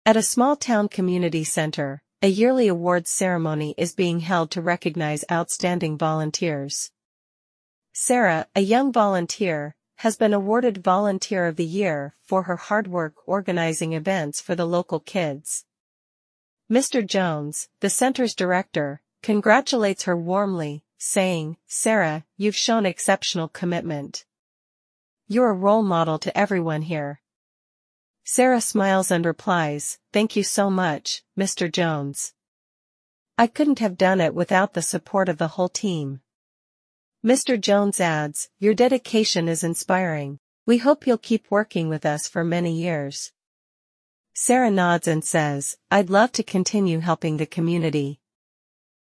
At a small-town community center, a yearly awards ceremony is being held to recognize outstanding volunteers. Sarah, a young volunteer, has been awarded Volunteer of the Year for her hard work organizing events for the local kids. Mr. Jones, the center's director, congratulates her warmly, saying, "Sarah, you've shown exceptional commitment. You're a role model to everyone here." Sarah smiles and replies, "Thank you so much, Mr. Jones. I couldn't have done it without the support of the whole team." Mr. Jones adds, "Your dedication is inspiring. We hope you'll keep working with us for many years." Sarah nods and says, "I'd love to continue helping the community."